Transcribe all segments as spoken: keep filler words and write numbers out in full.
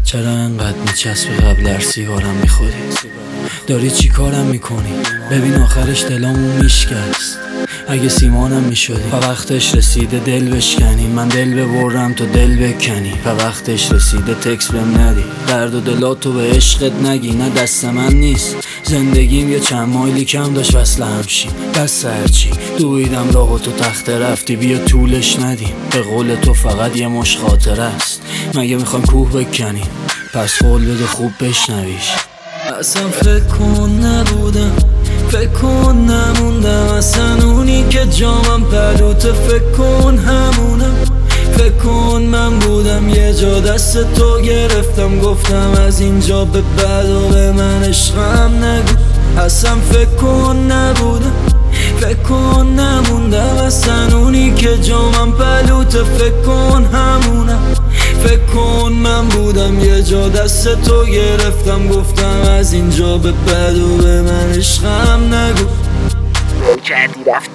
چرا انقدر میچسبی قبل در سیگارم میخوری؟ داری چی کارم میکنی؟ ببین آخرش دلامو میشکست. اگه سیمانم میشدی و وقتش رسیده دل بشکنی، من دل ببرم تو دل بکنی و وقتش رسیده تکس بهم ندی، درد و دلاتو به عشقت نگی. نه دست من نیست زندگیم، یه چند مایلی کم داشت وصل همشیم. بس هرچی دویدم راه و تو تخت رفتی، بیا طولش ندیم. به قول تو فقط یه مش خاطره است، مگه میخوام کوه بکنیم؟ پس قول بده خوب بشنویش. اصلا فکر کن نبودم، فکر کن نموندم، اصلا اونی که جامم پلوته. فکر کن همونم، فکر کن من بودم یه جا دست تو گرفتم، گفتم از اینجا به بعد و به من عشقم نگو. اصلا فکر کن نبودم، فکر کن نموندم، اصلا اونی که جامم پلوته. فکر کن همونم، فکر کن من بودم یه جا دست تو گرفتم، گفتم از اینجا به بعد و به من عشقم نگو. ول کردی رفتی،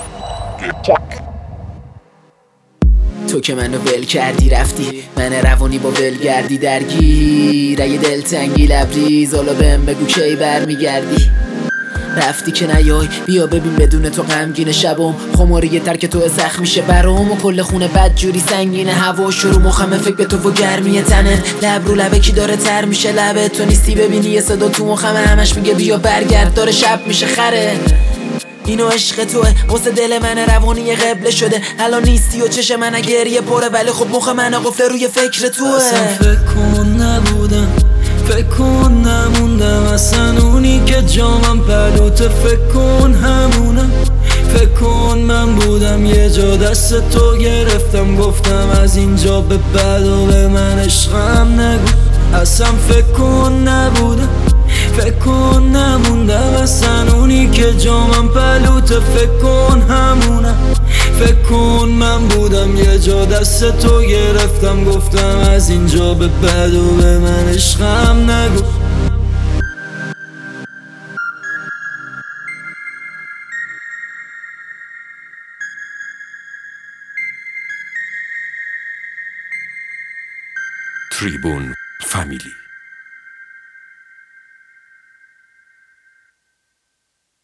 تو که منو ول کردی رفتی، من روانی با ولگردی درگیر. اگه دلتنگی لبریز حالا بهم بگو کی برمیگردی. رفتی که نیای، بیا ببین بدون تو غمگین شبم. خماری ترک تو زخم میشه برام و کل خونه بد جوری سنگینه. هوا شروع مخمه فکر به تو و گرمی تنت، لب رو لبه کی داره تر میشه. لبه تو نیستی ببینی یه صدا تو مخمه همش میگه بیا برگرد، داره شب میشه خره. اینو عشق توه واسه دل من روانی قبله شده، الان نیستی و چش من گریه پره، ولی خب مخ من قفله روی فکر توه. اصلا فکر کن نبودم، فکر کن نموندم، اصلا اونی که جامم پلوته. فکر کن همونم، فکر کن من بودم یه جا دست تو گرفتم، گفتم از اینجا به بعد و به من عشقم نگو. اصلا فکر کن نبودم، فکر کن نموندم، اصلا اونی که جامم پلوته. فکر کن همونم، فکر کن من بودم یه جا دست تو گرفتم، گفتم از اینجا به بعد و به من عشقم نگو. تریبون فامیلی.